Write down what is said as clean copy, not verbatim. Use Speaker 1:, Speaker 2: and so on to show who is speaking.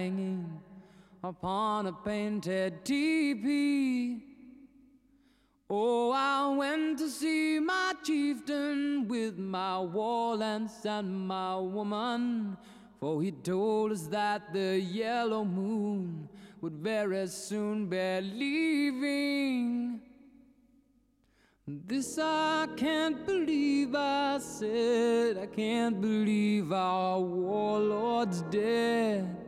Speaker 1: hanging upon a painted teepee. Oh, I went to see my chieftain with my war lance and my woman, for he told us that the yellow moon would very soon be leaving. This I can't believe, I said, I can't believe our warlord's dead.